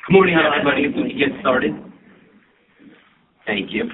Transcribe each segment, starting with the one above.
Good morning, everybody. We can get started. Thank you.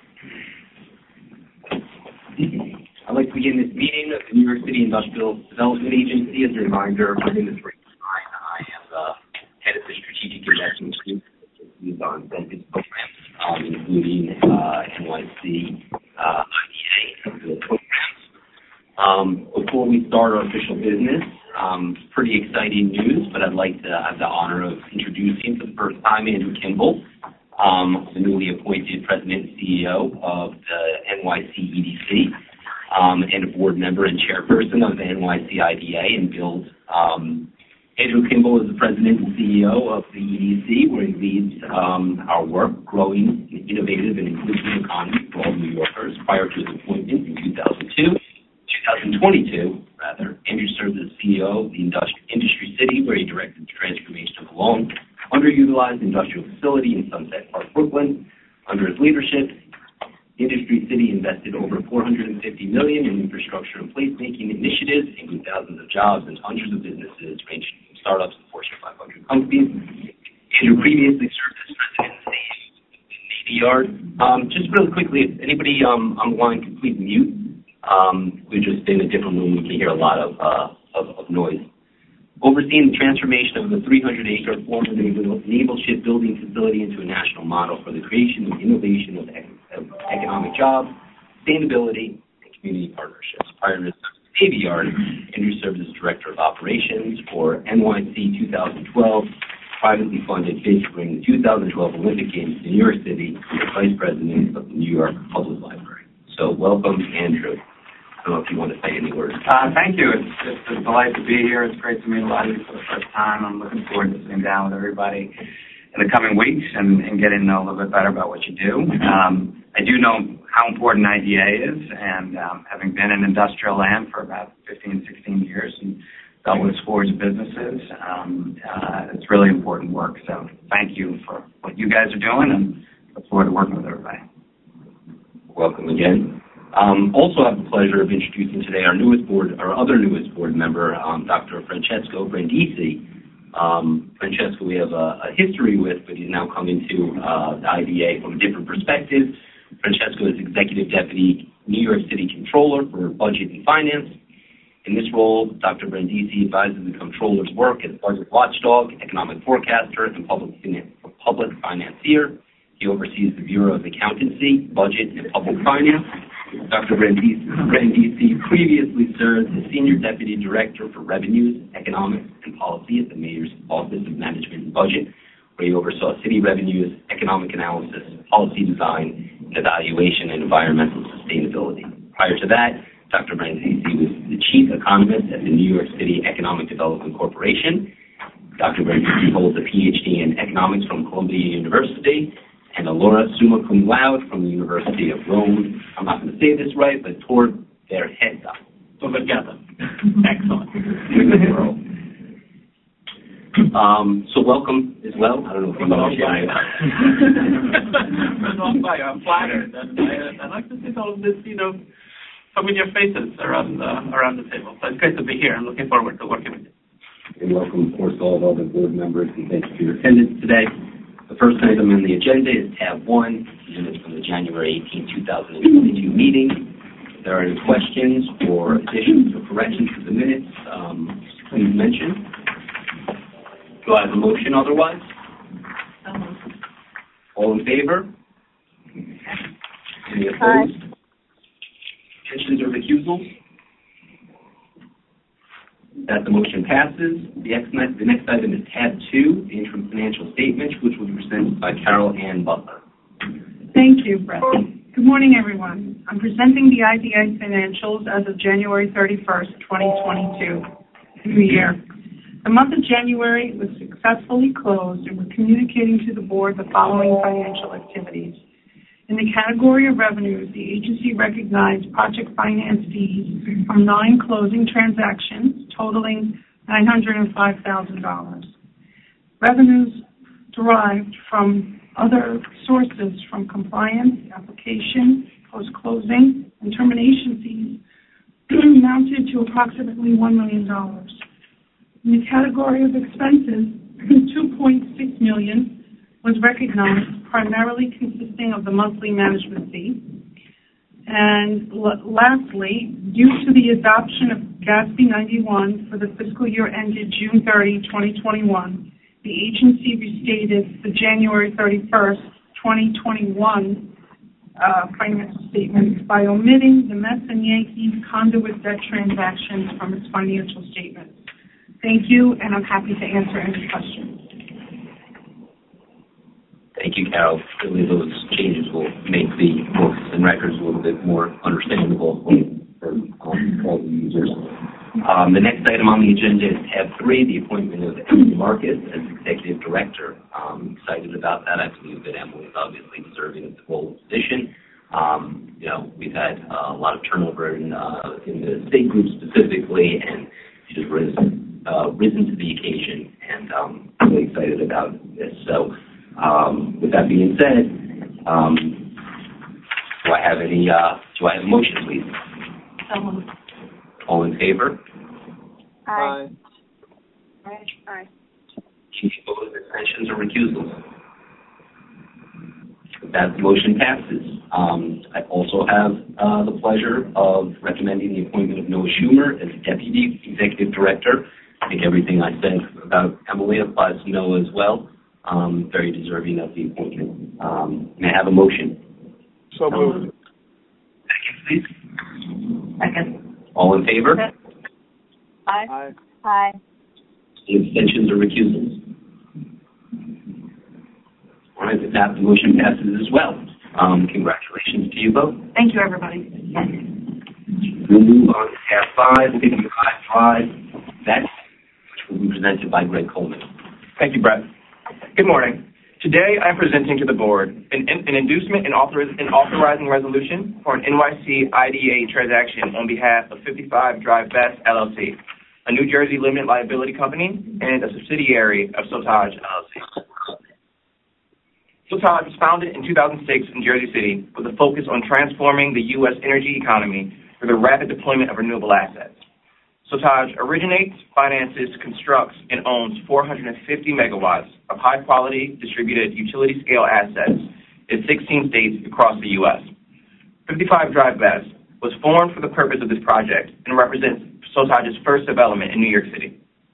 I'd like to begin this meeting of the New York City Industrial Development Agency. As a reminder, my name is Rick Stein. I am the head of the Strategic Investment Group on benefits programs, including NYC IDA programs. Before we start our official business, pretty exciting news, but I'd like to have the honor of introducing for the first time Andrew Kimball, the newly appointed president and CEO of the NYC EDC, and a board member and chairperson of the NYC IDA and Guild. Andrew Kimball is the president and CEO of the EDC, where he leads our work growing an innovative and inclusive economy for all New Yorkers. Prior to his appointment in 2022, Andrew served as CEO of the Industry City, where he directed the transformation of a long, underutilized industrial facility in Sunset Park, Brooklyn. Under his leadership, Industry City invested over $450 million in infrastructure and placemaking initiatives, including thousands of jobs and hundreds of businesses, ranging from startups to Fortune 500 companies. Andrew previously served as president and CEO of Navy Yard. Just really quickly, if anybody on the line could please mute. We're just in a different room. We can hear a lot of noise. Overseeing the transformation of the 300-acre former naval shipbuilding facility into a national model for the creation and innovation of economic jobs, sustainability, and community partnerships. Prior to his Navy Yard, Andrew served as Director of Operations for NYC 2012, privately funded bid to bring the 2012 Olympic Games to New York City, and the Vice President of the New York Public Library. So welcome, Andrew. I don't know if you want to say any words. Thank you. It's a delight to be here. It's great to meet a lot of you for the first time. I'm looking forward to sitting down with everybody in the coming weeks and getting to know a little bit better about what you do. I do know how important IDA is, and having been in industrial land for about 15, 16 years and dealt with scores of businesses, it's really important work. So thank you for what you guys are doing, and look forward to working with everybody. Welcome again. Also have the pleasure of introducing today our other newest board member, Dr. Francesco Brandisi. Francesco we have a history with, but he's now come into the IDA from a different perspective. Francesco is Executive Deputy New York City Controller for Budget and Finance. In this role, Dr. Brandisi advises the Controller's work as budget watchdog, economic forecaster, and public financier. He oversees the Bureau of Accountancy, Budget, and Public Finance. Dr. Brandisi previously served as Senior Deputy Director for Revenues, Economics, and Policy at the Mayor's Office of Management and Budget, where he oversaw city revenues, economic analysis, policy design, and evaluation, and environmental sustainability. Prior to that, Dr. Brandisi was the Chief Economist at the New York City Economic Development Corporation. Dr. Brandisi holds a PhD in Economics from Columbia University and a laurea summa cum laude from the University of Rome. I'm not going to say this right, but toward their heads up. Excellent. So welcome as well. I don't know if you know. I'm flattered. I like to see all of this, familiar faces around the table. So it's great to be here. I'm looking forward to working with you. And welcome, of course, to all of our board members, and thank you for your attendance today. The first item on the agenda is tab 1, minutes from the January 18, 2022 meeting. If there are any questions or additions or corrections to the minutes, please mention. Do I have a motion otherwise? All in favor? Any opposed? Abstentions or recusals? That the motion passes. The next item is tab 2, the interim financial statement, which will be presented by Carol Ann Butler. Thank you, Brett. Good morning, everyone. I'm presenting the IDA financials as of January 31st, 2022. New year. The month of January was successfully closed, and we're communicating to the board the following financial activities. In the category of revenues, the agency recognized project finance fees from 9 closing transactions totaling $905,000. Revenues derived from other sources from compliance, application, post-closing, and termination fees amounted to approximately $1 million. In the category of expenses, $2.6 million was recognized, primarily consisting of the monthly management fee. And lastly, due to the adoption of GASB 91 for the fiscal year ended June 30, 2021, the agency restated the January 31st, 2021 financial statements by omitting the Mets and Yankees conduit debt transactions from its financial statements. Thank you, and I'm happy to answer any questions. Thank you, Carol. Certainly those changes will make the books and records a little bit more understandable for all the users. The next item on the agenda is tab 3, the appointment of Emily Marcus as Executive Director. I'm excited about that. I believe that Emily is obviously deserving of the role position. We've had a lot of turnover in the state group specifically, and she has risen to the occasion, and I'm really excited about this. So with that being said, do I have a motion, please? All in favor? Aye. Aye. Any opposed, abstentions, or recusals? That motion passes. I also have the pleasure of recommending the appointment of Noah Schumer as Deputy Executive Director. I think everything I said about Emily applies to Noah as well. Very deserving of the appointment. May I have a motion? So moved. Second, please. Second. All in favor? Aye. Aye. Aye. Any abstentions or recusals? All right, with that, the motion passes as well. Congratulations to you both. Thank you, everybody. We'll move on to tab 5, 55 Drive, which will be presented by Greg Coleman. Thank you, Brett. Good morning. Today, I'm presenting to the board an inducement and authorizing resolution for an NYC IDA transaction on behalf of 55 Drive Best LLC, a New Jersey limited liability company and a subsidiary of Sotage LLC. Sotage was founded in 2006 in Jersey City with a focus on transforming the U.S. energy economy through the rapid deployment of renewable assets. Sotage originates, finances, constructs, and owns 450 megawatts of high-quality distributed utility-scale assets in 16 states across the U.S. 55 Drive Best was formed for the purpose of this project and represents Sotage's first development in New York City.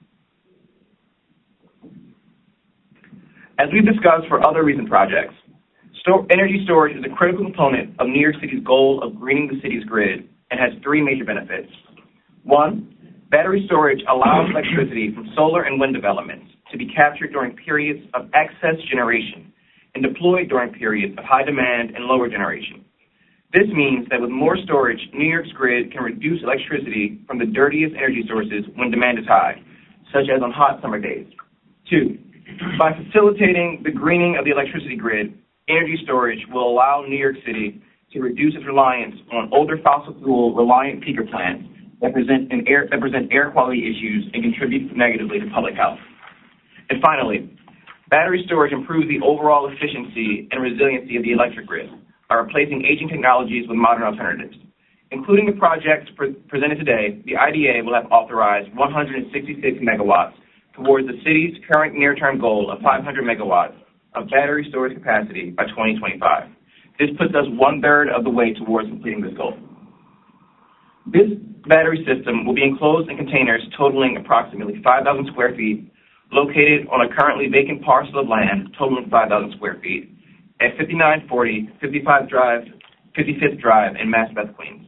As we've discussed for other recent projects, energy storage is a critical component of New York City's goal of greening the city's grid and has 3 major benefits. 1, battery storage allows electricity from solar and wind developments to be captured during periods of excess generation and deployed during periods of high demand and lower generation. This means that with more storage, New York's grid can reduce electricity from the dirtiest energy sources when demand is high, such as on hot summer days. 2, by facilitating the greening of the electricity grid, energy storage will allow New York City to reduce its reliance on older fossil fuel reliant peaker plants that present air quality issues and contribute negatively to public health. And finally, battery storage improves the overall efficiency and resiliency of the electric grid by replacing aging technologies with modern alternatives. Including the projects presented today, the IDA will have authorized 166 megawatts towards the city's current near-term goal of 500 megawatts of battery storage capacity by 2025. This puts us 1/3 of the way towards completing this goal. This battery system will be enclosed in containers totaling approximately 5,000 square feet, located on a currently vacant parcel of land totaling 5,000 square feet at 5940 55th Drive in Maspeth, Queens.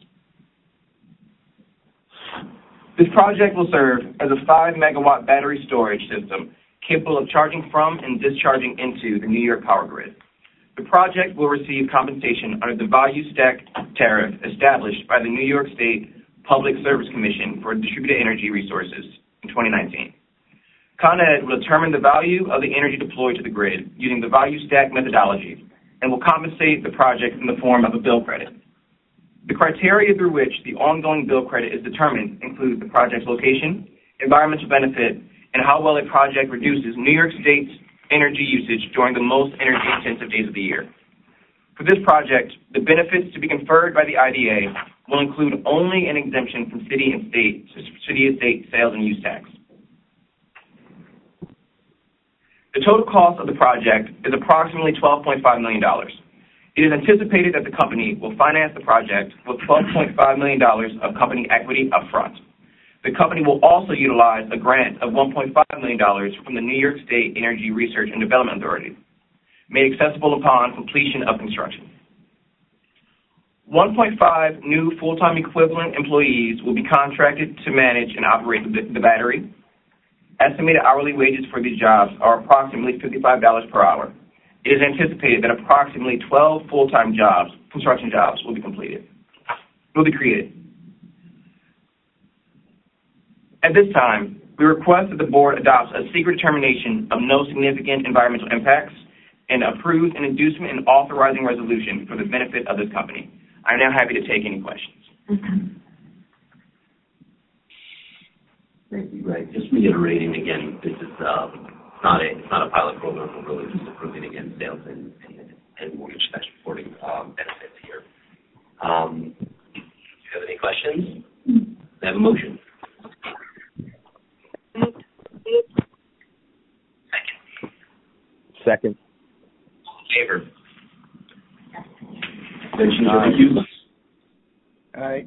This project will serve as a 5-megawatt battery storage system capable of charging from and discharging into the New York power grid. The project will receive compensation under the value stack tariff established by the New York State Public Service Commission for Distributed Energy Resources in 2019. Con Ed will determine the value of the energy deployed to the grid using the value stack methodology and will compensate the project in the form of a bill credit. The criteria through which the ongoing bill credit is determined include the project's location, environmental benefit, and how well a project reduces New York State's energy usage during the most energy-intensive days of the year. For this project, the benefits to be conferred by the IDA will include only an exemption from city and state sales and use tax. The total cost of the project is approximately $12.5 million. It is anticipated that the company will finance the project with $12.5 million of company equity upfront. The company will also utilize a grant of $1.5 million from the New York State Energy Research and Development Authority, made accessible upon completion of construction. 1.5 new full-time equivalent employees will be contracted to manage and operate the battery. Estimated hourly wages for these jobs are approximately $55 per hour. It is anticipated that approximately 12 full-time jobs, construction jobs, will be created. At this time, we request that the board adopts a secret determination of no significant environmental impacts and approves an inducement and authorizing resolution for the benefit of this company. I am now happy to take any questions. Thank you, Greg. Just reiterating again, this is not a pilot program. We're really just approving again sales and mortgage tax reporting benefits here. Do you have any questions? I have a motion. Second. All in favor? Abstentions or recusals? Aye.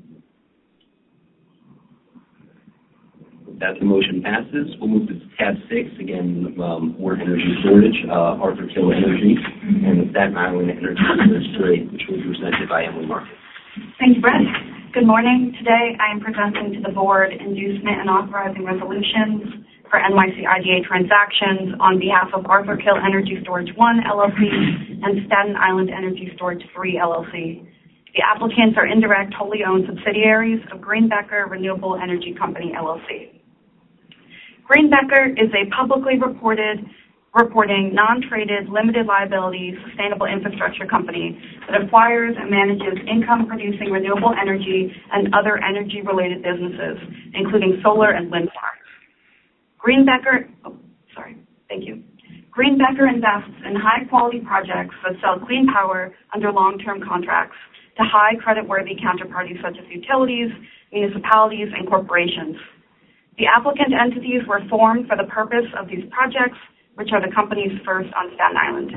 That the motion passes. We'll move to tab 6, again, Ward Energy Storage, Arthur Kill Energy, and the Staten Island Energy Storage, which will be presented by Emily Marcus. Thank you, Brett. Good morning. Today I am presenting to the board inducement and authorizing resolutions for NYC IDA transactions on behalf of Arthur Kill Energy Storage 1, LLC, and Staten Island Energy Storage 3, LLC. The applicants are indirect, wholly owned subsidiaries of Greenbecker Renewable Energy Company, LLC. Greenbecker is a publicly reporting, non-traded, limited liability, sustainable infrastructure company that acquires and manages income-producing renewable energy and other energy-related businesses, including solar and wind farms. Greenbecker invests in high-quality projects that sell clean power under long-term contracts to high credit-worthy counterparties such as utilities, municipalities, and corporations. The applicant entities were formed for the purpose of these projects, which are the companies first on Staten Island.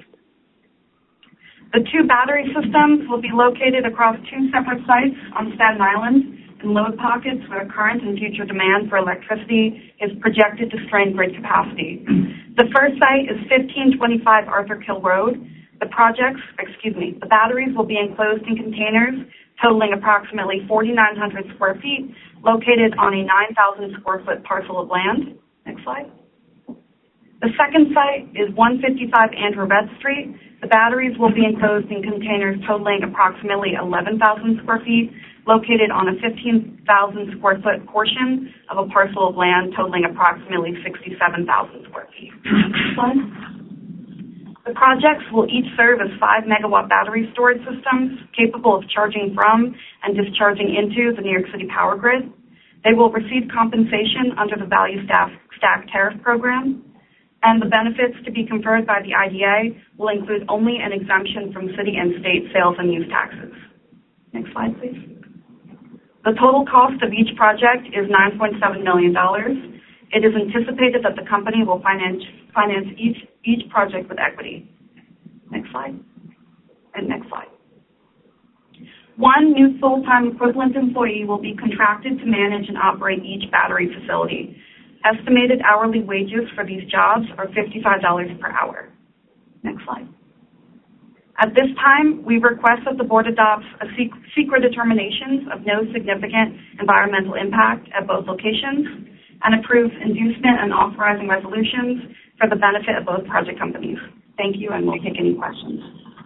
The two battery systems will be located across two separate sites on Staten Island in load pockets where current and future demand for electricity is projected to strain grid capacity. The first site is 1525 Arthur Kill Road. The batteries will be enclosed in containers totaling approximately 4,900 square feet, located on a 9,000 square foot parcel of land. Next slide. The second site is 155 Andrew Red Street. The batteries will be enclosed in containers totaling approximately 11,000 square feet, located on a 15,000 square foot portion of a parcel of land totaling approximately 67,000 square feet. Next slide. The projects will each serve as 5 megawatt battery storage systems capable of charging from and discharging into the New York City power grid. They will receive compensation under the Value Stack Tariff Program, and the benefits to be conferred by the IDA will include only an exemption from city and state sales and use taxes. Next slide, please. The total cost of each project is $9.7 million. It is anticipated that the company will finance each project with equity. Next slide. And next slide. One new full-time equivalent employee will be contracted to manage and operate each battery facility. Estimated hourly wages for these jobs are $55 per hour. Next slide. At this time, we request that the board adopts a secret determinations of no significant environmental impact at both locations and approves inducement and authorizing resolutions for the benefit of both project companies. Thank you, and we'll take any questions.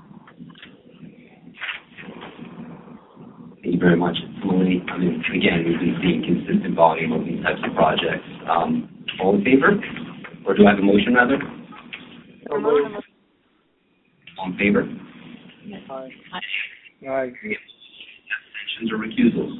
Thank you very much, Emily. Again, we've been seeing consistent volume of these types of projects. All in favor? Or do I have a motion, rather? All in favor? Aye. Aye. Abstentions or recusals?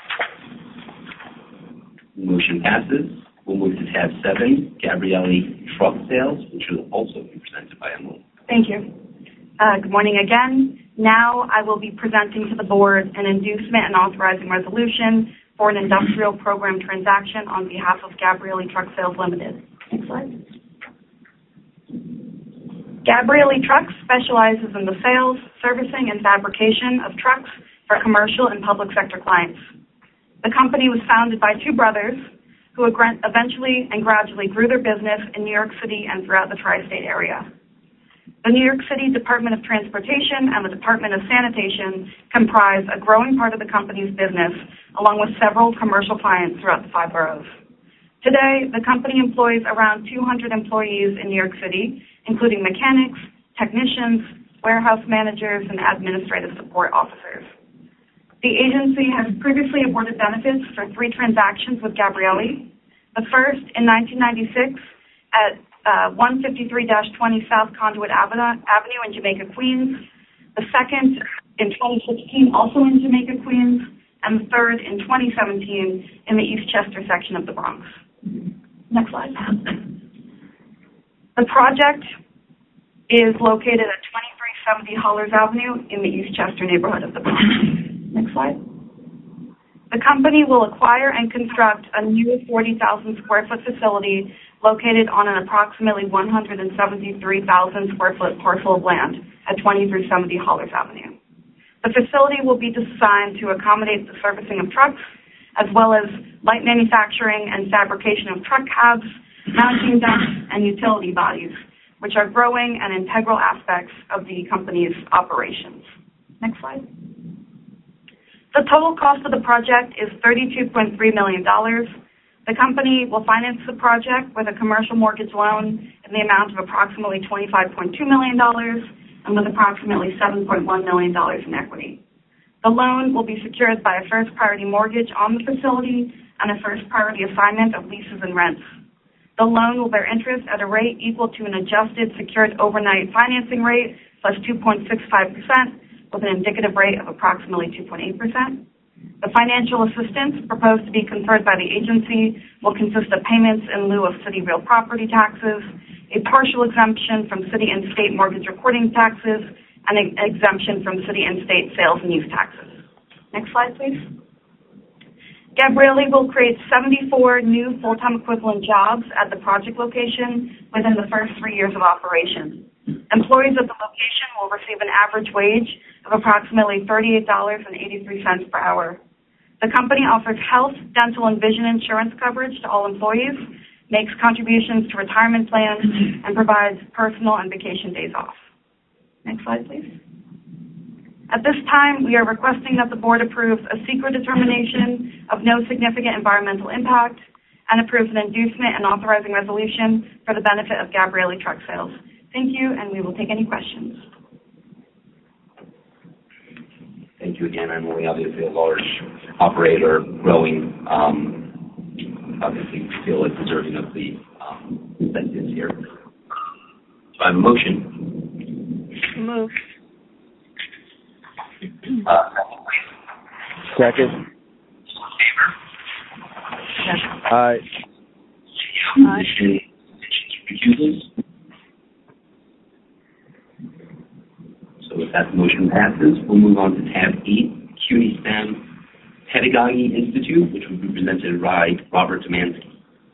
Motion passes. We'll move to tab 7, Gabrielli Truck Sales, which will also be presented by Emily. Thank you. Good morning again. Now I will be presenting to the board an inducement and authorizing resolution for an industrial program transaction on behalf of Gabrielli Truck Sales Limited. Next slide. Gabrielli Trucks specializes in the sales, servicing, and fabrication of trucks for commercial and public sector clients. The company was founded by two brothers who eventually and gradually grew their business in New York City and throughout the tri-state area. The New York City Department of Transportation and the Department of Sanitation comprise a growing part of the company's business, along with several commercial clients throughout the 5 boroughs. Today, the company employs around 200 employees in New York City, including mechanics, technicians, warehouse managers, and administrative support officers. The agency has previously awarded benefits for 3 transactions with Gabrielli. The first, in 1996, at 153-20 South Conduit Avenue in Jamaica, Queens. The second, in 2016, also in Jamaica, Queens. And the third, in 2017, in the Eastchester section of the Bronx. Next slide. The project is located at 2370 Hollers Avenue in the Eastchester neighborhood of the Bronx. Next slide. The company will acquire and construct a new 40,000 square foot facility located on an approximately 173,000 square foot parcel of land at 2370 Hollers Avenue. The facility will be designed to accommodate the servicing of trucks, as well as light manufacturing and fabrication of truck cabs, mounting ducts, and utility bodies, which are growing and integral aspects of the company's operations. Next slide. The total cost of the project is $32.3 million. The company will finance the project with a commercial mortgage loan in the amount of approximately $25.2 million and with approximately $7.1 million in equity. The loan will be secured by a first priority mortgage on the facility and a first priority assignment of leases and rents. The loan will bear interest at a rate equal to an adjusted secured overnight financing rate plus 2.65%, with an indicative rate of approximately 2.8%. The financial assistance proposed to be conferred by the agency will consist of payments in lieu of city real property taxes, a partial exemption from city and state mortgage recording taxes, and an exemption from city and state sales and use taxes. Next slide, please. Gabrielli will create 74 new full-time equivalent jobs at the project location within the first 3 years of operation. Employees at the location will receive an average wage of approximately $38.83 per hour. The company offers health, dental, and vision insurance coverage to all employees, makes contributions to retirement plans, and provides personal and vacation days off. Next slide, please. At this time, we are requesting that the board approves a secret determination of no significant environmental impact and approves an inducement and authorizing resolution for the benefit of Gabrielli Truck Sales. Thank you, and we will take any questions. Thank you again. I'm only obviously a large operator, growing. Obviously, we feel it's deserving of the incentives here. So I have a motion. Move. Second. Favor? Aye. Recusals? So if that motion passes, we'll move on to tab 8, CUNY STEM Pedagogy Institute, which will be presented by Robert Demansky.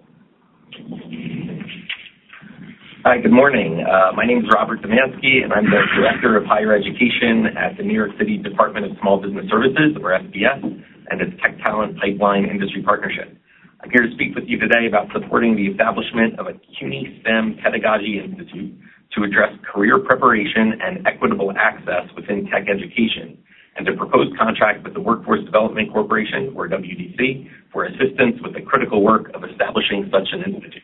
Hi, good morning. My name is Robert Demansky, and I'm the Director of Higher Education at the New York City Department of Small Business Services, or SBS, and its Tech Talent Pipeline Industry Partnership. I'm here to speak with you today about supporting the establishment of a CUNY STEM Pedagogy Institute to address career preparation and equitable access within tech education, and to propose contract with the Workforce Development Corporation, or WDC, for assistance with the critical work of establishing such an institute.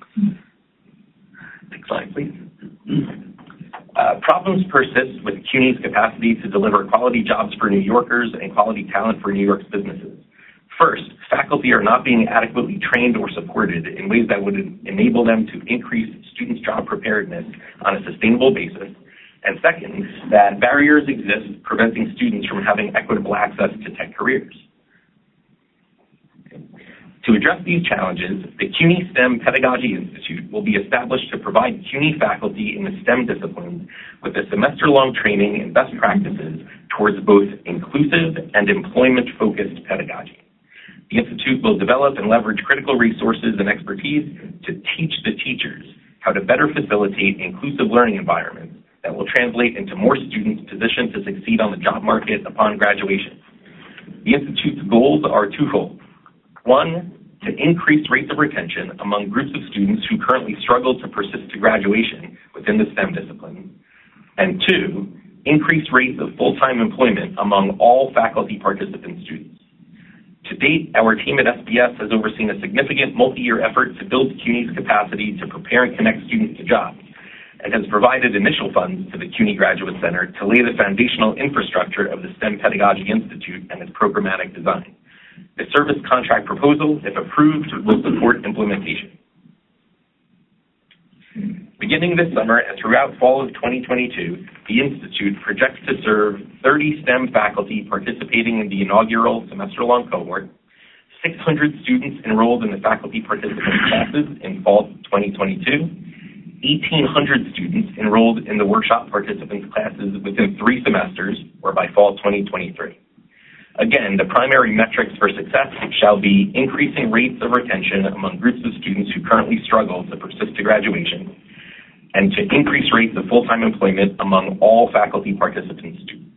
Next slide, please. Problems persist with CUNY's capacity to deliver quality jobs for New Yorkers and quality talent for New York's businesses. First, faculty are not being adequately trained or supported in ways that would enable them to increase students' job preparedness on a sustainable basis. And second, that barriers exist preventing students from having equitable access to tech careers. To address these challenges, the CUNY STEM Pedagogy Institute will be established to provide CUNY faculty in the STEM disciplines with a semester-long training and best practices towards both inclusive and employment-focused pedagogy. The Institute will develop and leverage critical resources and expertise to teach the teachers how to better facilitate inclusive learning environments that will translate into more students positioned to succeed on the job market upon graduation. The Institute's goals are twofold. One, to increase rates of retention among groups of students who currently struggle to persist to graduation within the STEM disciplines. And two, increase rates of full-time employment among all faculty participant students. To date, our team at SBS has overseen a significant multi-year effort to build CUNY's capacity to prepare and connect students to jobs, and has provided initial funds to the CUNY Graduate Center to lay the foundational infrastructure of the STEM Pedagogy Institute and its programmatic design. The service contract proposal, if approved, will support implementation. Beginning this summer and throughout fall of 2022, the Institute projects to serve 30 STEM faculty participating in the inaugural semester-long cohort, 600 students enrolled in the faculty participant classes in fall 2022, 1,800 students enrolled in the workshop participants classes within 3 semesters, or by fall 2023. Again, the primary metrics for success shall be increasing rates of retention among groups of students who currently struggle to persist to graduation, and to increase rates of full-time employment among all faculty participant students.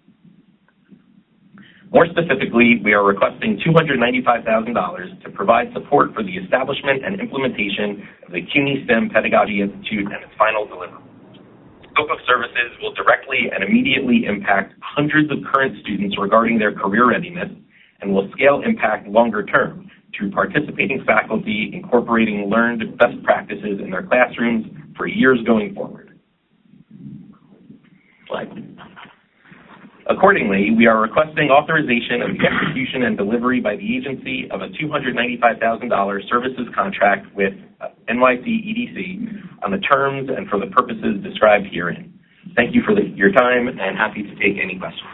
More specifically, we are requesting $295,000 to provide support for the establishment and implementation of the CUNY STEM Pedagogy Institute and its final delivery. Scope of services will directly and immediately impact hundreds of current students regarding their career readiness, and will scale impact longer term through participating faculty incorporating learned best practices in their classrooms for years going forward. Slide. Accordingly, we are requesting authorization of the execution and delivery by the agency of a $295,000 services contract with NYC EDC on the terms and for the purposes described herein. Thank you for your time, and happy to take any questions.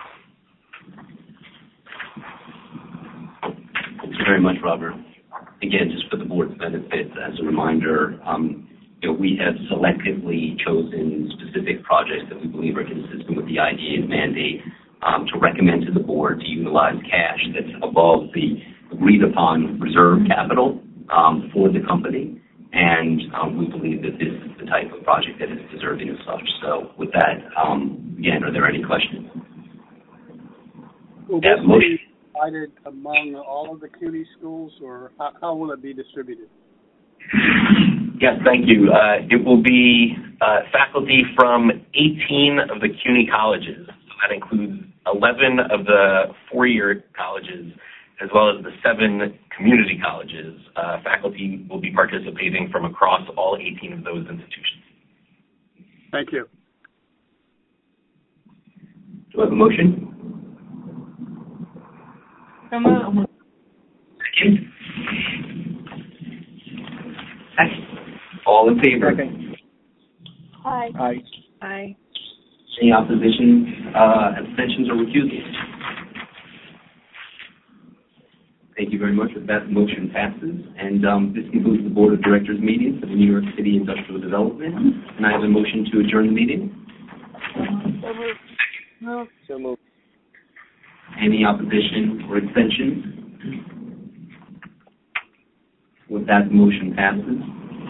Thank you very much, Robert. Again, just for the board's benefit, as a reminder, we have selectively chosen specific projects that we believe are consistent with the IDA's mandate to recommend to the board to utilize cash that's above the agreed-upon reserve capital for the company, and we believe that this is the type of project that is deserving of such. So with that, again, are there any questions? Will this be divided among all of the CUNY schools, or how will it be distributed? Yes, thank you. It will be faculty from 18 of the CUNY colleges. So that includes 11 of the four-year colleges, as well as the 7 community colleges. Faculty will be participating from across all 18 of those institutions. Thank you. Do I have a motion? So moved. Second? Second. All in favor? Second. Aye. Aye. Aye. Any opposition, abstentions, or recusals? Thank you very much. With that, the motion passes. And this concludes the Board of Directors meeting for the New York City Industrial Development. And I have a motion to adjourn the meeting. So moved. So moved. Any opposition or abstentions? With that, the motion passes.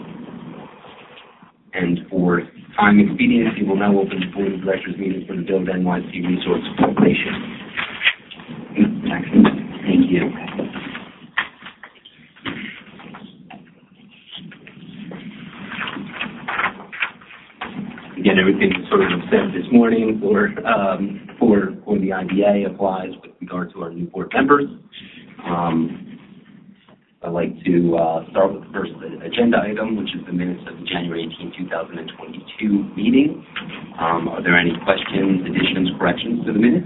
And for time expediency, we'll now open the Board of Directors meeting for the Build NYC Resources Corporation. Thank you. Again, everything sort of said this morning for the IDA applies with regard to our new board members. I'd like to start with the first agenda item, which is the minutes of the January 18, 2022 meeting. Are there any questions, additions, corrections to the minutes?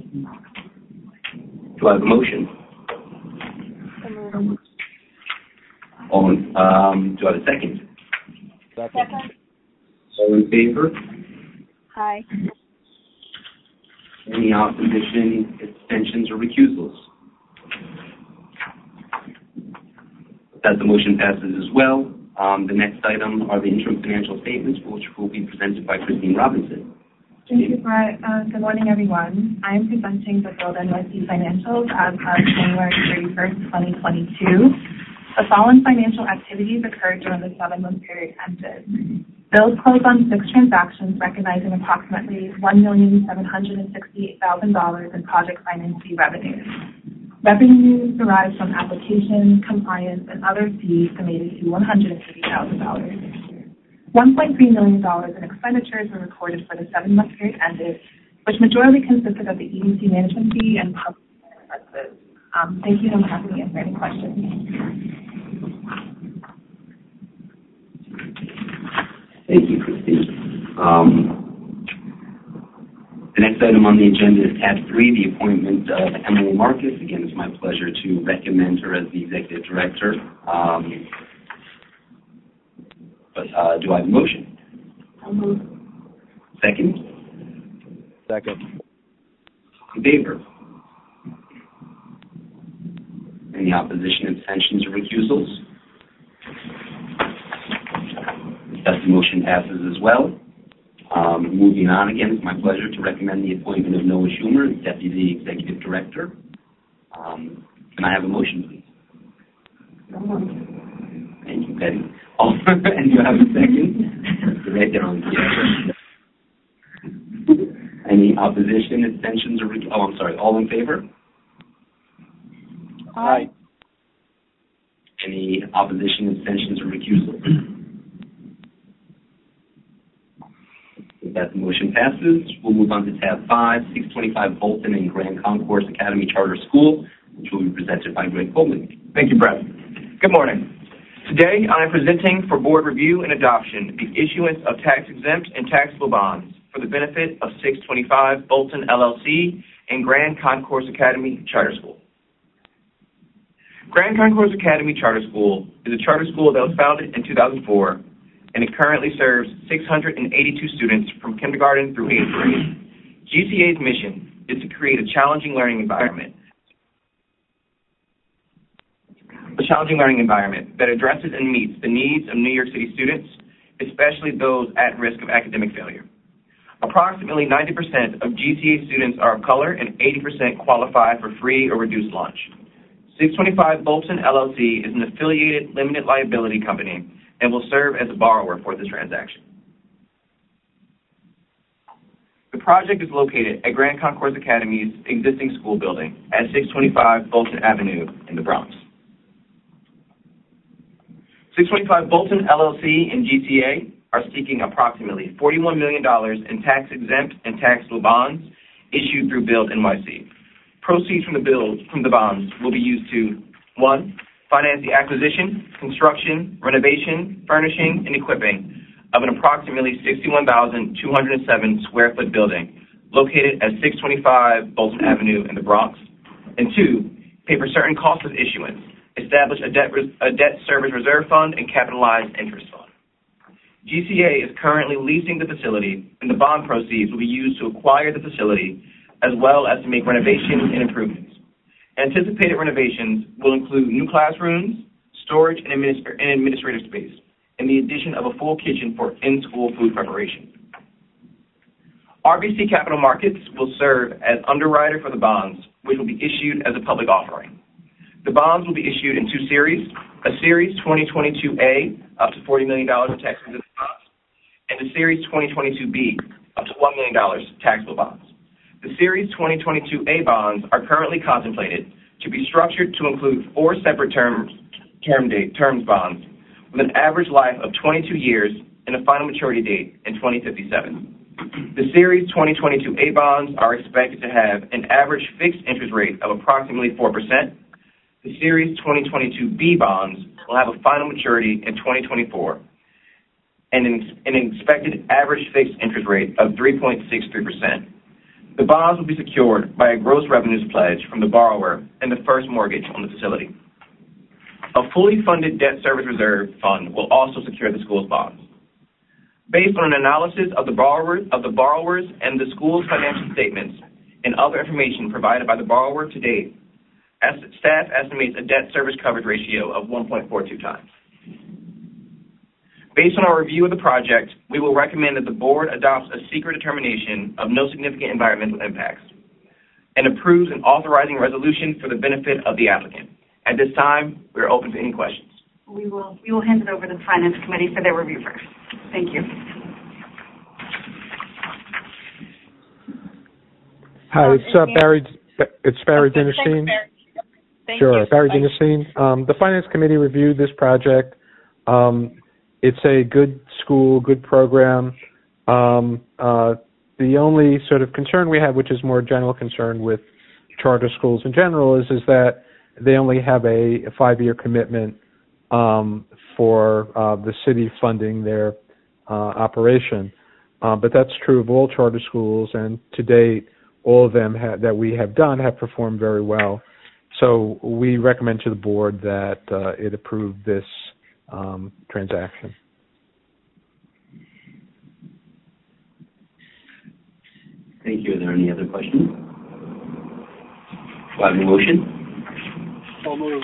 Do I have a motion? So moved. Do I have a second? Second. All in favor? Aye. Any opposition, abstentions, or recusals? That the motion passes as well. The next item are the interim financial statements, which will be presented by Christine Robinson. Thank you, Brett. Good morning, everyone. I am presenting the Build NYC financials as of January 31st, 2022. The following financial activities occurred during the 7-month period ended. Bills closed on 6 transactions, recognizing approximately $1,768,000 in project finance fee revenues. Revenues derived from application, compliance, and other fees summated to $150,000. $1.3 million in expenditures were recorded for the 7-month period ended, which majorly consisted of the EDC management fee and public expenses. Thank you, and I'm happy to answer any questions. Thank you, Christine. The next item on the agenda is tab 3, the appointment of Emily Marcus. Again, it's my pleasure to recommend her as the Executive Director. Do I have a motion? I'll move. Second? Second. In favor? Any opposition, abstentions, or recusals? Thus, the motion passes as well. Moving on, again, it's my pleasure to recommend the appointment of Noah Schumer as Deputy Executive Director. Can I have a motion, please? Thank you, Betty. And you have a second? You're right there on the Any opposition, abstentions, or all in favor? Aye. Any opposition, abstentions, or recusal? If that motion passes, we'll move on to tab 5, 625 Bolton and Grand Concourse Academy Charter School, which will be presented by Greg Coleman. Thank you, Brett. Good morning. Today, I am presenting for board review and adoption the issuance of tax-exempt and taxable bonds for the benefit of 625 Bolton LLC and Grand Concourse Academy Charter School. Grand Concourse Academy Charter School is a charter school that was founded in 2004, and it currently serves 682 students from kindergarten through 8th grade. GCA's mission is to create a challenging learning environment that addresses and meets the needs of New York City students, especially those at risk of academic failure. Approximately 90% of GCA students are of color and 80% qualify for free or reduced lunch. 625 Bolton LLC is an affiliated limited liability company and will serve as a borrower for this transaction. The project is located at Grand Concourse Academy's existing school building at 625 Bolton Avenue in the Bronx. 625 Bolton LLC and GCA are seeking approximately $41 million in tax-exempt and taxable bonds issued through Build NYC. Proceeds from the bonds will be used to, 1, finance the acquisition, construction, renovation, furnishing, and equipping of an approximately 61,207 square foot building located at 625 Bolton Avenue in the Bronx, and 2, pay for certain costs of issuance, establish a debt service reserve fund, and capitalized interest fund. GCA is currently leasing the facility, and the bond proceeds will be used to acquire the facility as well as to make renovations and improvements. Anticipated renovations will include new classrooms, storage, and administrative space, and the addition of a full kitchen for in-school food preparation. RBC Capital Markets will serve as underwriter for the bonds, which will be issued as a public offering. The bonds will be issued in 2 series, a Series 2022A, up to $40 million of tax-exempt bonds, and a Series 2022B, up to $1 million taxable bonds. The Series 2022A bonds are currently contemplated to be structured to include 4 separate terms bonds with an average life of 22 years and a final maturity date in 2057. The Series 2022A bonds are expected to have an average fixed interest rate of approximately 4%. The Series 2022B bonds will have a final maturity in 2024 and an expected average fixed interest rate of 3.63%. The bonds will be secured by a gross revenues pledge from the borrower and the first mortgage on the facility. A fully funded debt service reserve fund will also secure the school's bonds. Based on an analysis of the borrowers and the school's financial statements and other information provided by the borrower to date, staff estimates a debt service coverage ratio of 1.42 times. Based on our review of the project, we will recommend that the board adopts a secret determination of no significant environmental impacts and approves an authorizing resolution for the benefit of the applicant, At this time, we are open to any questions. We will hand it over to the Finance Committee for their review first. Thank you. Hi, it's Barry. It's Barry Dinnerstein. Sure, Barry Dinnerstein. The Finance Committee reviewed this project. It's a good school, good program. The only sort of concern we have, which is more general concern with charter schools in general, is that they only have a 5-year commitment for the city funding their operation. But that's true of all charter schools, and to date, all of them that we have done have performed very well. So we recommend to the board that it approve this transaction. Thank you. Are there any other questions? Do I have a motion? So moved.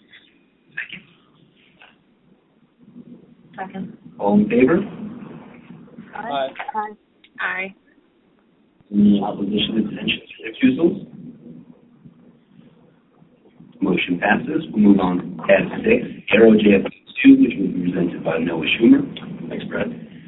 Second. All in favor? Aye. Aye. Aye. Any opposition, abstentions, or recusals? Motion passes. We'll move on to tab 6, Aero JFK2, which will be presented by Noah Schumer. Thanks, Brad.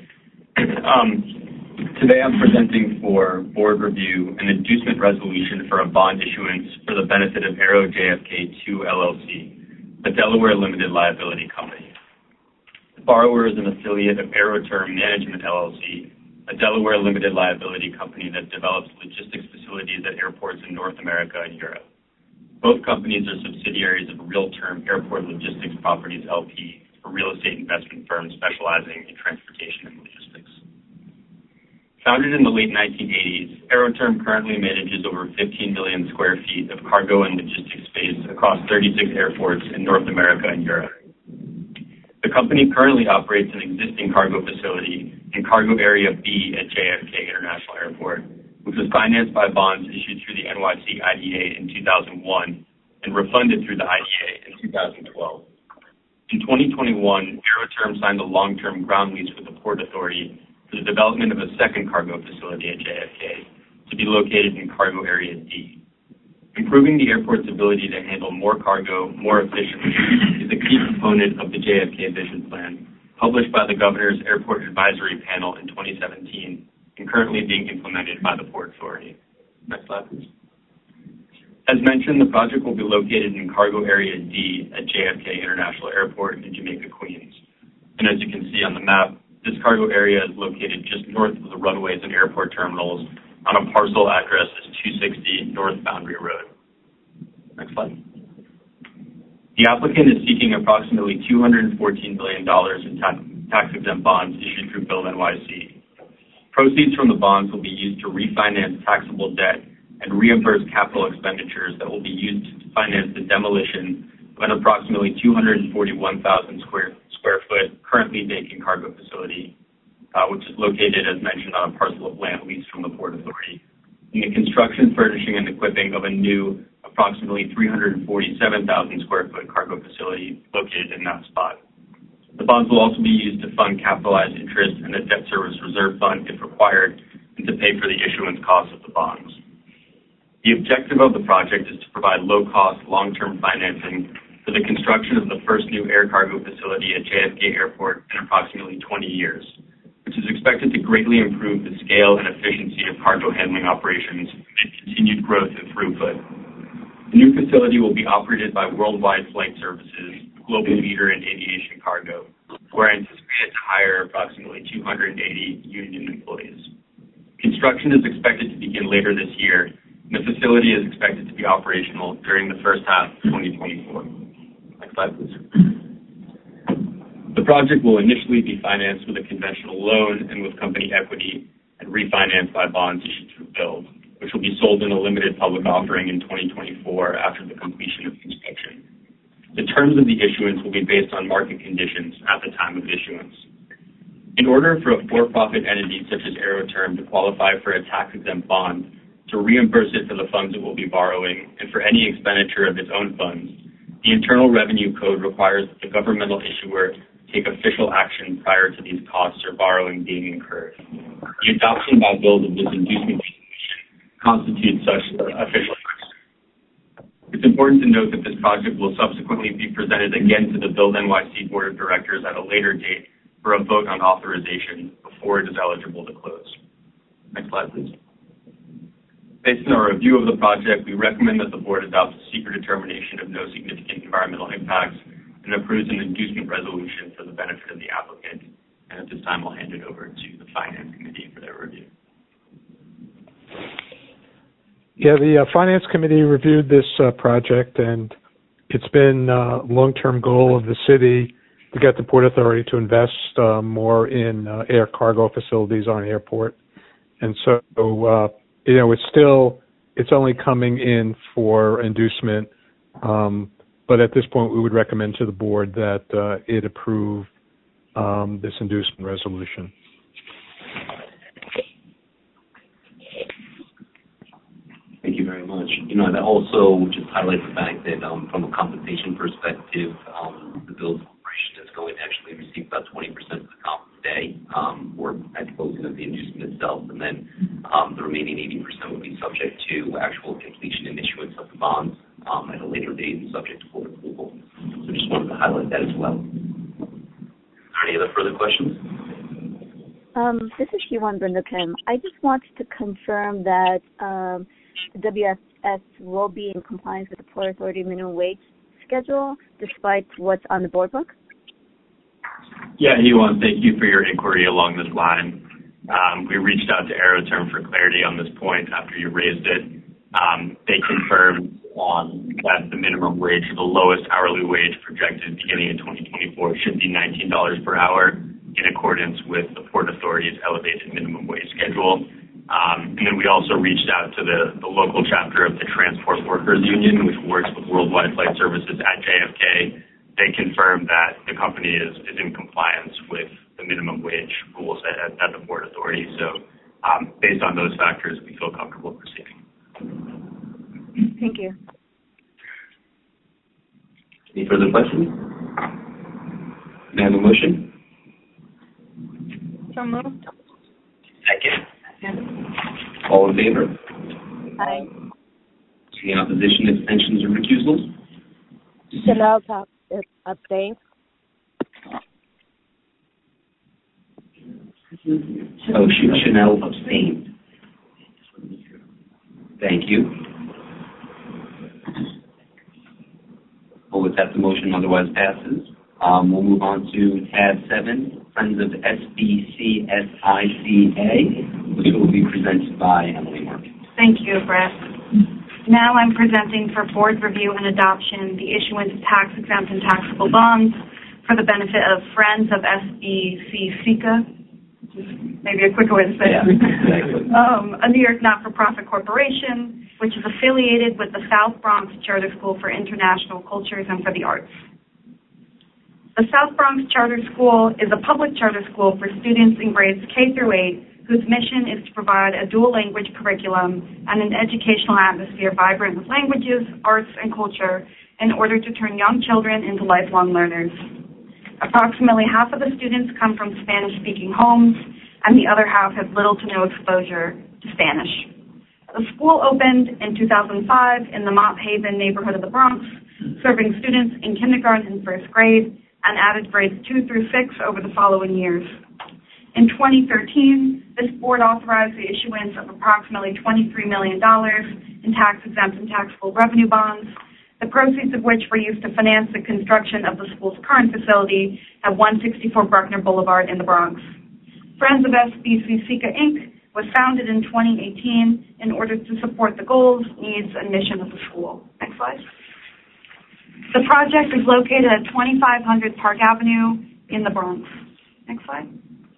Today I'm presenting for board review an inducement resolution for a bond issuance for the benefit of Aero JFK2 LLC, a Delaware limited liability company. The borrower is an affiliate of Aeroterm Management LLC, a Delaware limited liability company that develops logistics facilities at airports in North America and Europe. Both companies are subsidiaries of RealTerm Airport Logistics Properties LP, a real estate investment firm specializing in transportation and logistics. Founded in the late 1980s, Aeroterm currently manages over 15 million square feet of cargo and logistics space across 36 airports in North America and Europe. The company currently operates an existing cargo facility in Cargo Area B at JFK International Airport, which was financed by bonds issued through the NYC IDA in 2001 and refunded through the IDA in 2012. In 2021, Aeroterm signed a long-term ground lease with the Port Authority for the development of a second cargo facility at JFK to be located in Cargo Area D. Improving the airport's ability to handle more cargo more efficiently is a key component of the JFK Vision Plan, published by the Governor's Airport Advisory Panel in 2017 and currently being implemented by the Port Authority. Next slide, please. As mentioned, the project will be located in Cargo Area D at JFK International Airport in Jamaica, Queens. And as you can see on the map, this cargo area is located just north of the runways and airport terminals on a parcel address as 260 North Boundary Road. Next slide. The applicant is seeking approximately $214 million in tax-exempt bonds issued through Build NYC. Proceeds from the bonds will be used to refinance taxable debt and reimburse capital expenditures that will be used to finance the demolition of an approximately 241,000 square foot currently vacant cargo facility, which is located, as mentioned, on a parcel of land leased from the Port Authority, and the construction, furnishing, and equipping of a new approximately 347,000 square foot cargo facility located in that spot. The bonds will also be used to fund capitalized interest and a debt service reserve fund if required, and to pay for the issuance costs of the bonds. The objective of the project is to provide low-cost, long-term financing for the construction of the first new air cargo facility at JFK Airport in approximately 20 years, which is expected to greatly improve the scale and efficiency of cargo handling operations and continued growth in throughput. The new facility will be operated by Worldwide Flight Services, a global leader in aviation cargo, where anticipated to hire approximately 280 union employees. Construction is expected to begin later this year, and the facility is expected to be operational during the first half of 2024. Next slide, please. The project will initially be financed with a conventional loan and with company equity and refinanced by bonds issued through Build, which will be sold in a limited public offering in 2024 after the completion of construction. The terms of the issuance will be based on market conditions at the time of issuance. In order for a for-profit entity such as Aeroterm to qualify for a tax-exempt bond, to reimburse it for the funds it will be borrowing, and for any expenditure of its own funds, the Internal Revenue Code requires that the governmental issuer take official action prior to these costs or borrowing being incurred. The adoption by Build of this inducement resolution constitutes such official action. It's important to note that this project will subsequently be presented again to the Build NYC Board of Directors at a later date for a vote on authorization before it is eligible to close. Next slide, please. Based on our review of the project, we recommend that the board adopts a secret determination of no significant environmental impacts and approves an inducement resolution for the benefit of the applicant. And at this time, I'll hand it over to the Finance Committee for their review. Yeah, the Finance Committee reviewed this project, and it's been a long-term goal of the city to get the Port Authority to invest more in air cargo facilities on airport. And so, it's only coming in for inducement, but at this point we would recommend to the board that it approve this inducement resolution. Thank you very much. That also just highlights the fact that from a compensation perspective, the Build Corporation is going to actually receive about 20% of the comp today, or at closing of the inducement itself, and then the remaining 80% will be subject to actual completion and issuance of the bonds at a later date and subject to board approval. So just wanted to highlight that as well. Are there any other further questions? This is Shiwan Brenda Kim. I just wanted to confirm that the WSS will be in compliance with the Port Authority minimum wage schedule, despite what's on the board book? Yeah, Shiwan, thank you for your inquiry along this line. We reached out to Aeroterm for clarity on this point after you raised it. They confirmed that the minimum wage, the lowest hourly wage projected beginning in 2024, should be $19 per hour in accordance with the Port Authority's elevated minimum wage schedule. And then we also reached out to the local chapter of the Transport Workers Union, which works with Worldwide Flight Services at JFK. They confirmed that the company is in compliance with the minimum wage rules at the Port Authority. So based on those factors, we feel comfortable proceeding. Thank you. Any further questions? May I have a motion? So moved. Second. All in favor? Aye. Any opposition, abstentions, or recusals? Chanel abstained. Oh, Chanel abstained. Thank you. Well, with that, the motion otherwise passes. We'll move on to tab 7, Friends of SBCSICA, which will be presented by Emily Mark. Thank you, Brett. Now I'm presenting for board review and adoption the issuance of tax-exempt and taxable bonds for the benefit of Friends of SBCSICA, maybe a quicker way to say it. Exactly. A New York not-for-profit corporation, which is affiliated with the South Bronx Charter School for International Cultures and for the Arts. The South Bronx Charter School is a public charter school for students in grades K through 8 whose mission is to provide a dual language curriculum and an educational atmosphere vibrant with languages, arts, and culture in order to turn young children into lifelong learners. Approximately half of the students come from Spanish-speaking homes, and the other half have little to no exposure to Spanish. The school opened in 2005 in the Mott Haven neighborhood of the Bronx, serving students in kindergarten and first grade, and added grades 2 through 6 over the following years. In 2013, this board authorized the issuance of approximately $23 million in tax-exempt and taxable revenue bonds, the proceeds of which were used to finance the construction of the school's current facility at 164 Bruckner Boulevard in the Bronx. Friends of SBCSICA, Inc. was founded in 2018 in order to support the goals, needs, and mission of the school. Next slide. The project is located at 2500 Park Avenue in the Bronx. Next slide.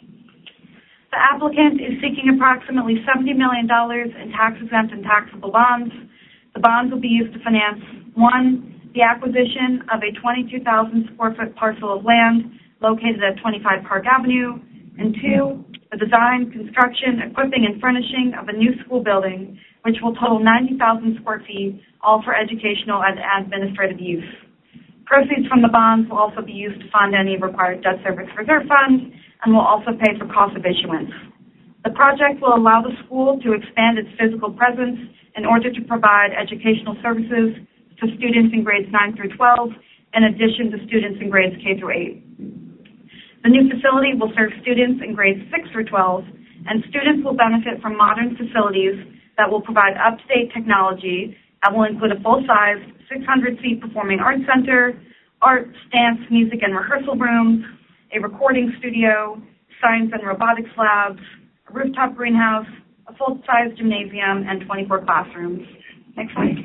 The applicant is seeking approximately $70 million in tax-exempt and taxable bonds. The bonds will be used to finance, 1, the acquisition of a 22,000 square foot parcel of land located at 25 Park Avenue, and 2, the design, construction, equipping, and furnishing of a new school building, which will total 90,000 square feet, all for educational and administrative use. Proceeds from the bonds will also be used to fund any required debt service reserve fund and will also pay for cost of issuance. The project will allow the school to expand its physical presence in order to provide educational services to students in grades 9 through 12, in addition to students in grades K through 8. The new facility will serve students in grades 6 through 12, and students will benefit from modern facilities that will provide up-to-date technology and will include a full-size 600-seat performing arts center, art, dance, music, and rehearsal rooms, a recording studio, science and robotics labs, a rooftop greenhouse, a full-size gymnasium, and 24 classrooms. Next slide.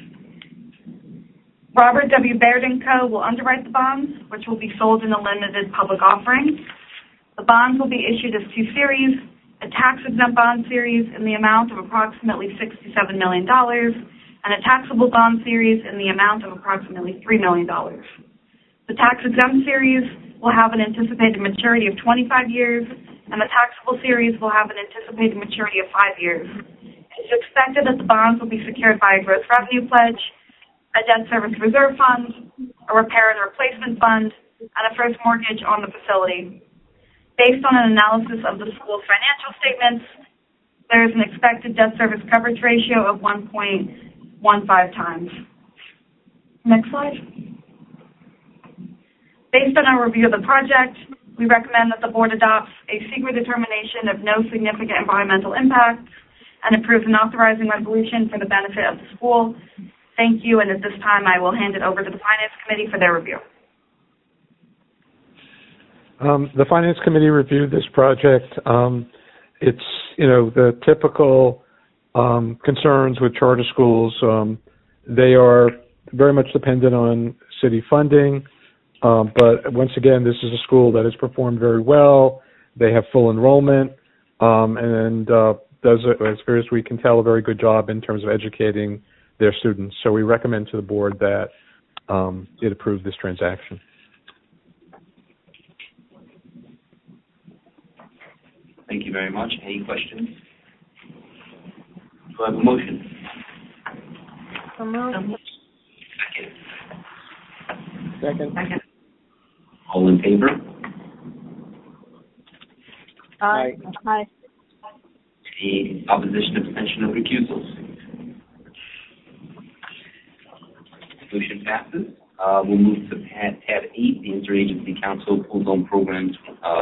Robert W. Baird & Co. will underwrite the bonds, which will be sold in a limited public offering. The bonds will be issued as two series, a tax-exempt bond series in the amount of approximately $67 million, and a taxable bond series in the amount of approximately $3 million. The tax-exempt series will have an anticipated maturity of 25 years, and the taxable series will have an anticipated maturity of 5 years. It is expected that the bonds will be secured by a gross revenue pledge, a debt service reserve fund, a repair and replacement fund, and a first mortgage on the facility. Based on an analysis of the school's financial statements, there is an expected debt service coverage ratio of 1.15 times. Next slide. Based on our review of the project, we recommend that the board adopts a secret determination of no significant environmental impacts and approves an authorizing resolution for the benefit of the school. Thank you, and at this time I will hand it over to the Finance Committee for their review. The Finance Committee reviewed this project. It's, the typical concerns with charter schools. They are very much dependent on city funding, but once again, this is a school that has performed very well. They have full enrollment and does, as far as we can tell, a very good job in terms of educating their students. So we recommend to the board that it approve this transaction. Thank you very much. Any questions? Do I have a motion? Second. All in favor? Aye. Aye. Any opposition, abstention, or recusals? Resolution passes. We'll move to tab 8, the Interagency Council Pool Zone Programs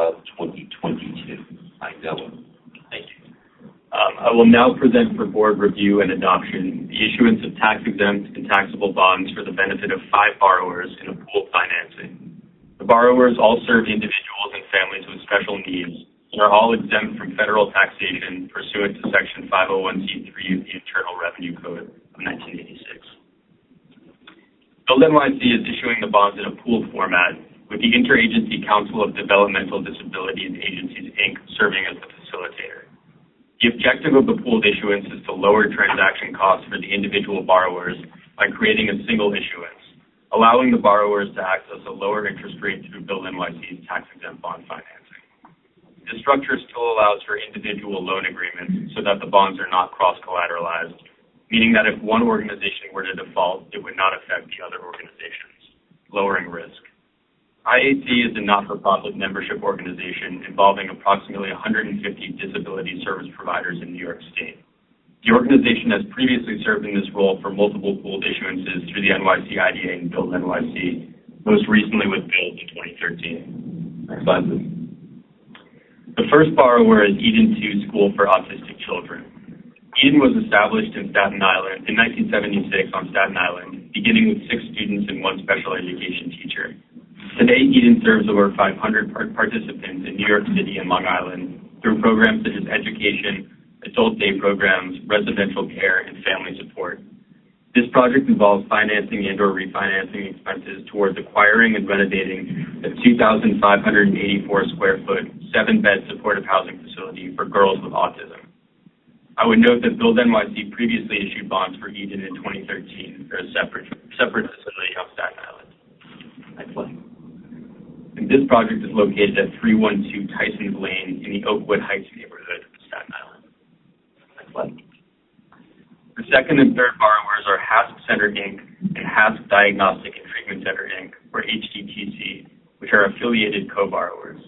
2022. Thank you. I will now present for board review and adoption the issuance of tax-exempt and taxable bonds for the benefit of 5 borrowers in a pool financing. The borrowers all serve individuals and families with special needs and are all exempt from federal taxation pursuant to Section 501c3 of the Internal Revenue Code of 1986. Build NYC is issuing the bonds in a pooled format, with the Interagency Council of Developmental Disabilities Agencies, Inc. serving as the facilitator. The objective of the pooled issuance is to lower transaction costs for the individual borrowers by creating a single issuance, allowing the borrowers to access a lower interest rate through Build NYC's tax-exempt bond financing. This structure still allows for individual loan agreements so that the bonds are not cross-collateralized, meaning that if one organization were to default, it would not affect the other organizations, lowering risk. IAC is a not-for-profit membership organization involving approximately 150 disability service providers in New York State. The organization has previously served in this role for multiple pooled issuances through the NYC IDA and Build NYC, most recently with Build in 2013. Next slide, please. The first borrower is Eden II School for Autistic Children. Eden was established in Staten Island in 1976 on Staten Island, beginning with 6 students and 1 special education teacher. Today, Eden serves over 500 participants in New York City and Long Island through programs such as education, adult day programs, residential care, and family support. This project involves financing and or refinancing expenses towards acquiring and renovating a 2,584 square foot, 7-bed supportive housing facility for girls with autism. I would note that Build NYC previously issued bonds for Eden in 2013 for a separate facility on Staten Island. Next slide. And this project is located at 312 Tysons Lane in the Oakwood Heights neighborhood of Staten Island. Next slide. The second and third borrowers are HASP Center, Inc. and HASP Diagnostic and Treatment Center, Inc., or HDTC, which are affiliated co-borrowers.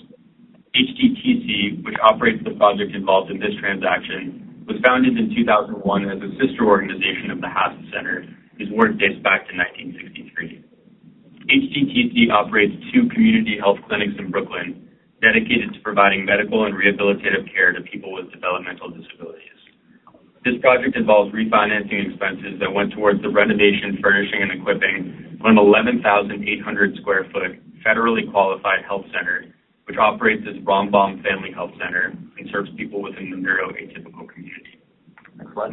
HDTC, which operates the project involved in this transaction, was founded in 2001 as a sister organization of the HASP Center whose work dates back to 1963. HGTC operates 2 community health clinics in Brooklyn dedicated to providing medical and rehabilitative care to people with developmental disabilities. This project involves refinancing expenses that went towards the renovation, furnishing, and equipping of an 11,800 square foot federally qualified health center, which operates as Rambam Family Health Center and serves people within the neuroatypical community. Next slide.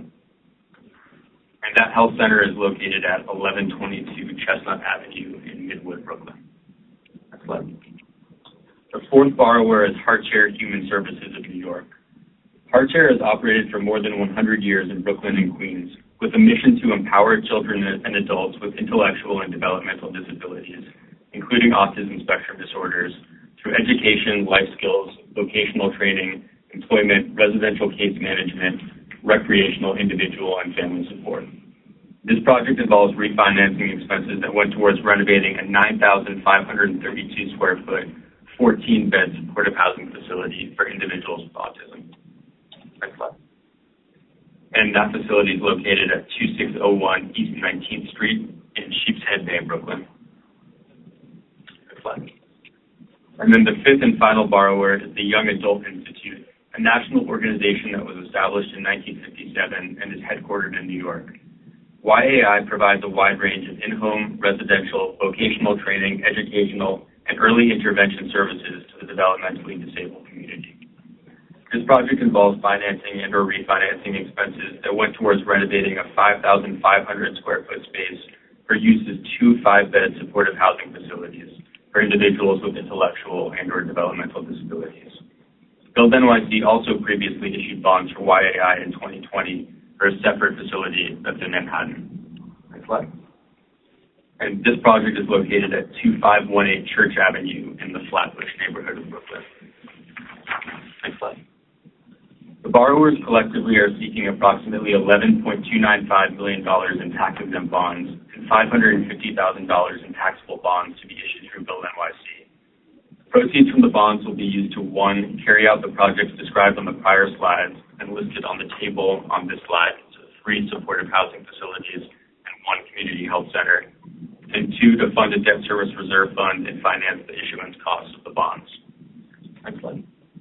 And that health center is located at 1122 Chestnut Avenue in Midwood, Brooklyn. Next slide. The 4th borrower is HeartShare Human Services of New York. HeartShare has operated for more than 100 years in Brooklyn and Queens with a mission to empower children and adults with intellectual and developmental disabilities, including autism spectrum disorders, through education, life skills, vocational training, employment, residential case management, recreational, individual, and family support. This project involves refinancing expenses that went towards renovating a 9,532 square foot, 14-bed supportive housing facility for individuals with autism. Next slide. And that facility is located at 2601 East 19th Street in Sheepshead Bay, Brooklyn. Next slide. And then the 5th and final borrower is the Young Adult Institute, a national organization that was established in 1957 and is headquartered in New York. YAI provides a wide range of in-home, residential, vocational training, educational, and early intervention services to the developmentally disabled community. This project involves financing and or refinancing expenses that went towards renovating a 5,500 square foot space for use as 2 5-bed supportive housing facilities for individuals with intellectual and or developmental disabilities. Build NYC also previously issued bonds for YAI in 2020 for a separate facility that's in Manhattan. Next slide. And this project is located at 2518 Church Avenue in the Flatbush neighborhood of Brooklyn. Next slide. The borrowers collectively are seeking approximately $11.295 million in tax-exempt bonds and $550,000 in taxable bonds to be issued through Build NYC. Proceeds from the bonds will be used to, 1, carry out the projects described on the prior slides and listed on the table on this slide, so 3 supportive housing facilities and 1 community health center, and 2, to fund a debt service reserve fund and finance the issuance costs of the bonds. Next slide.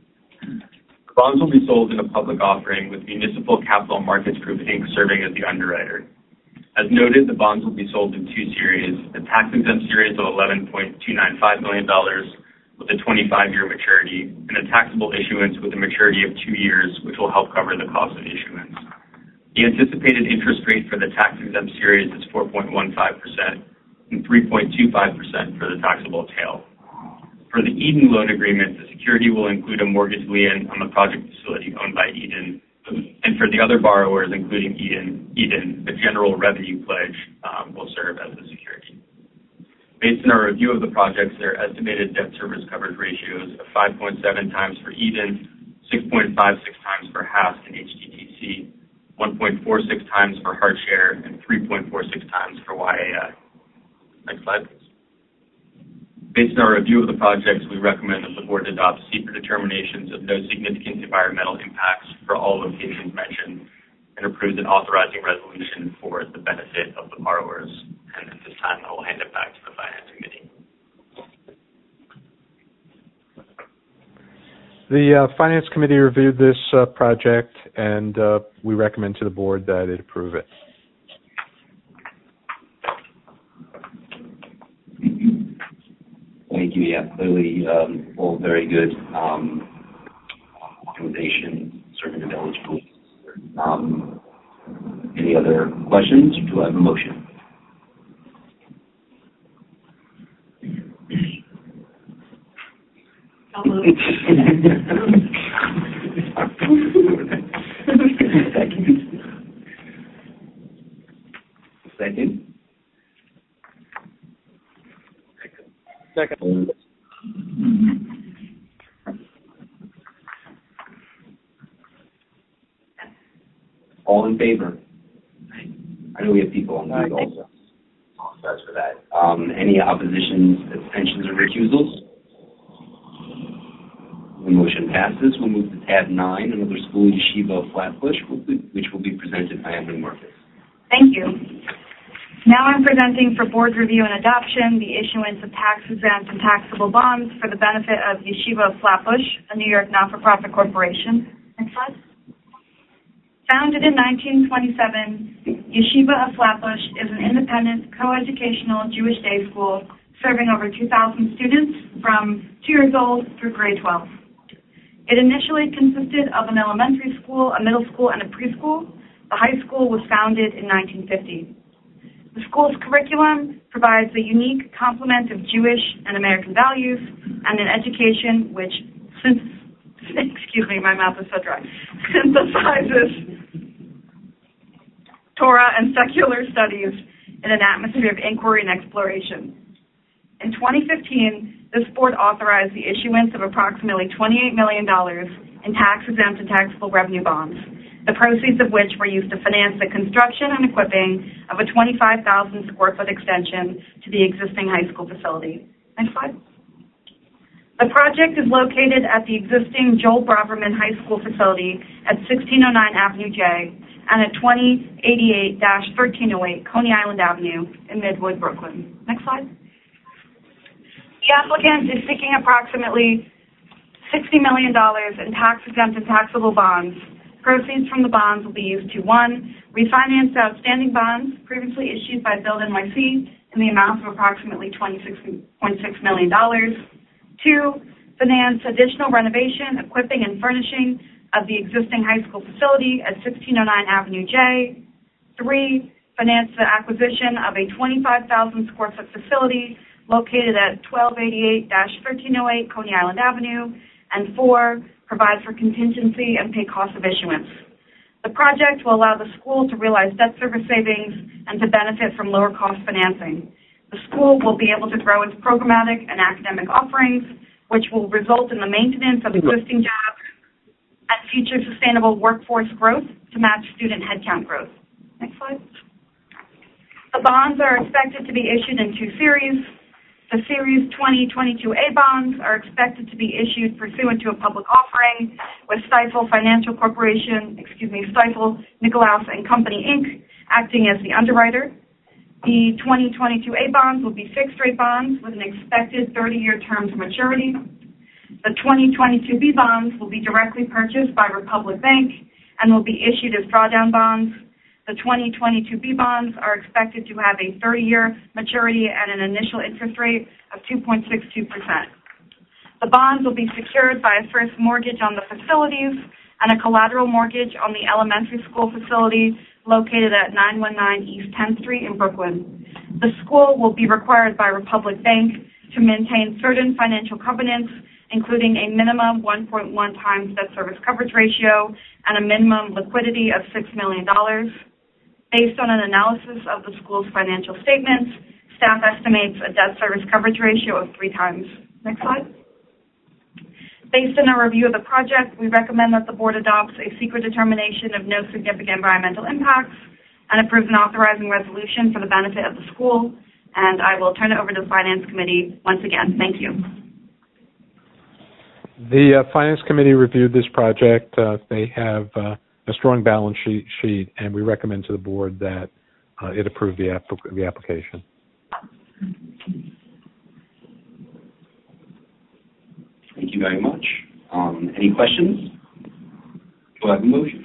The bonds will be sold in a public offering with Municipal Capital Markets Group, Inc. serving as the underwriter. As noted, the bonds will be sold in 2 series, a tax-exempt series of $11.295 million with a 25-year maturity, and a taxable issuance with a maturity of 2 years, which will help cover the cost of issuance. The anticipated interest rate for the tax-exempt series is 4.15% and 3.25% for the taxable tail. For the Eden loan agreement, the security will include a mortgage lien on the project facility owned by Eden, and for the other borrowers, including Eden, the general revenue pledge will serve as the security. Based on our review of the projects, their estimated debt service coverage ratios of 5.7 times for Eden, 6.56 times for HASC and HGTC, 1.46 times for HeartShare, and 3.46 times for YAI. Next slide, please. Based on our review of the projects, we recommend that the board adopt secret determinations of no significant environmental impacts for all locations mentioned and approves an authorizing resolution for the benefit of the borrowers. And at this time, I will hand it back to the Finance Committee. The Finance Committee reviewed this project, and we recommend to the board that it approve it. Thank you. Yeah, clearly all very good organization, serving the village. Any other questions? Do I have a motion? Second. Second. All in favor? I know we have people on mute also. Apologize for that. Any oppositions, abstentions, or recusals? The motion passes. We'll move to tab 9, another school, Yeshiva of Flatbush, which will be presented by Emily Marcus. Thank you. Now I'm presenting for board review and adoption the issuance of tax-exempt and taxable bonds for the benefit of Yeshiva of Flatbush, a New York not-for-profit corporation. Next slide. Founded in 1927, Yeshiva of Flatbush is an independent, co-educational Jewish day school serving over 2,000 students from 2 years old through grade 12. It initially consisted of an elementary school, a middle school, and a preschool. The high school was founded in 1950. The school's curriculum provides a unique complement of Jewish and American values and an education which, my mouth is so dry, synthesizes Torah and secular studies in an atmosphere of inquiry and exploration. In 2015, this board authorized the issuance of approximately $28 million in tax-exempt and taxable revenue bonds, the proceeds of which were used to finance the construction and equipping of a 25,000 square foot extension to the existing high school facility. Next slide. The project is located at the existing Joel Braverman High School facility at 1609 Avenue J and at 2088-1308 Coney Island Avenue in Midwood, Brooklyn. Next slide. The applicant is seeking approximately $60 million in tax-exempt and taxable bonds. Proceeds from the bonds will be used to, 1, refinance outstanding bonds previously issued by Build NYC in the amount of approximately $26.6 million. 2, finance additional renovation, equipping, and furnishing of the existing high school facility at 1609 Avenue J. 3, finance the acquisition of a 25,000 square foot facility located at 1288-1308 Coney Island Avenue. And 4, provide for contingency and pay costs of issuance. The project will allow the school to realize debt service savings and to benefit from lower cost financing. The school will be able to grow its programmatic and academic offerings, which will result in the maintenance of existing jobs and future sustainable workforce growth to match student headcount growth. Next slide. The bonds are expected to be issued in 2 series. The Series 2022A bonds are expected to be issued pursuant to a public offering with Stifel Financial Corporation, Stifel Nicolaus and Company, Inc., acting as the underwriter. The 2022A bonds will be fixed-rate bonds with an expected 30-year term to maturity. The 2022B bonds will be directly purchased by Republic Bank and will be issued as drawdown bonds. The 2022B bonds are expected to have a 30-year maturity at an initial interest rate of 2.62%. The bonds will be secured by a first mortgage on the facilities and a collateral mortgage on the elementary school facility located at 919 East 10th Street in Brooklyn. The school will be required by Republic Bank to maintain certain financial covenants, including a minimum 1.1 times debt service coverage ratio and a minimum liquidity of $6 million. Based on an analysis of the school's financial statements, staff estimates a debt service coverage ratio of 3 times. Next slide. Based on a review of the project, we recommend that the board adopts a secret determination of no significant environmental impacts and approves an authorizing resolution for the benefit of the school. And I will turn it over to the Finance Committee once again. Thank you. The Finance Committee reviewed this project. They have a strong balance sheet, and we recommend to the board that it approve the application. Thank you very much. Any questions? Do I have a motion?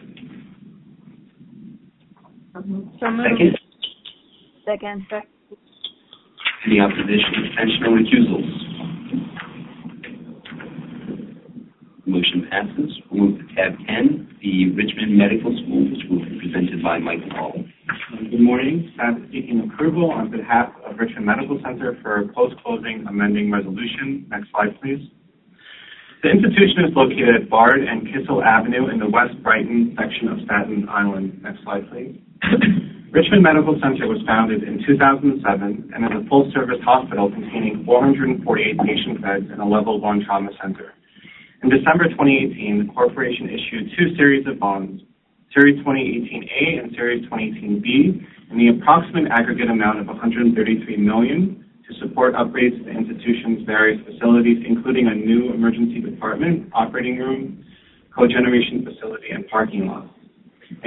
Second? Second. Any opposition, abstention, or recusals? Motion passes. We'll move to tab 10, the Richmond Medical School, which will be presented by Michael Hall. Good morning. Staff is seeking approval on behalf of Richmond Medical Center for a post-closing amending resolution. Next slide, please. The institution is located at Bard and Kissel Avenue in the West Brighton section of Staten Island. Next slide, please. Richmond Medical Center was founded in 2007 and is a full-service hospital containing 448 patient beds and a Level 1 trauma center. In December 2018, the corporation issued 2 series of bonds, Series 2018A and Series 2018B, in the approximate aggregate amount of $133 million to support upgrades to the institution's various facilities, including a new emergency department, operating room, cogeneration facility, and parking lot. In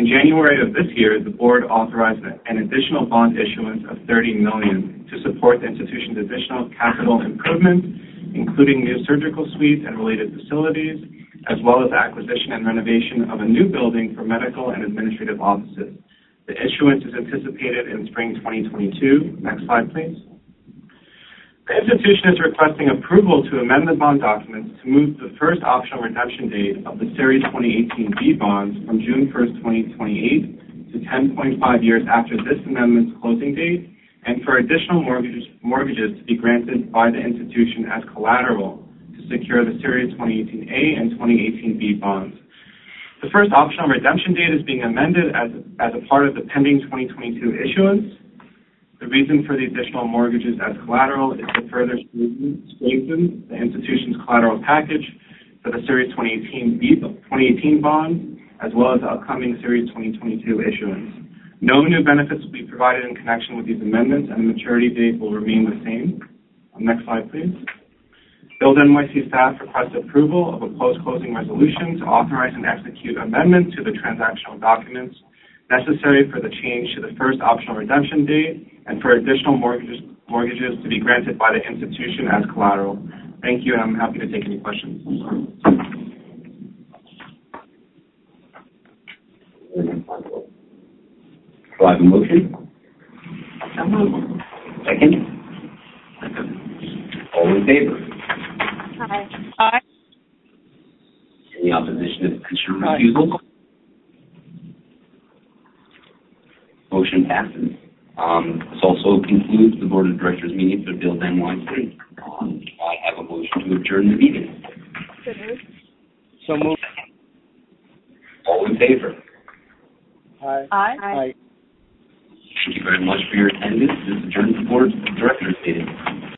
In January of this year, the board authorized an additional bond issuance of $30 million to support the institution's additional capital improvements, including new surgical suites and related facilities, as well as the acquisition and renovation of a new building for medical and administrative offices. The issuance is anticipated in spring 2022. Next slide, please. The institution is requesting approval to amend the bond documents to move the first optional redemption date of the Series 2018 B bonds from June 1st, 2028 to 10.5 years after this amendment's closing date, and for additional mortgages to be granted by the institution as collateral to secure the Series 2018 A and 2018 B bonds. The first optional redemption date is being amended as a part of the pending 2022 issuance. The reason for the additional mortgages as collateral is to further strengthen the institution's collateral package for the Series 2018 bonds, as well as the upcoming Series 2022 issuance. No new benefits will be provided in connection with these amendments, and the maturity date will remain the same. Next slide, please. Build NYC staff requests approval of a post-closing resolution to authorize and execute amendments to the transactional documents necessary for the change to the first optional redemption date and for additional mortgages to be granted by the institution as collateral. Thank you, and I'm happy to take any questions. Do I have a motion? Second? All in favor? Aye. Aye. Any opposition to consider refusal? Motion passes. This also concludes the Board of Directors meeting for Build NYC. I have a motion to adjourn the meeting. So moved. All in favor? Aye. Aye. Aye. Thank you very much for your attendance. This adjourns the Board of Directors meeting.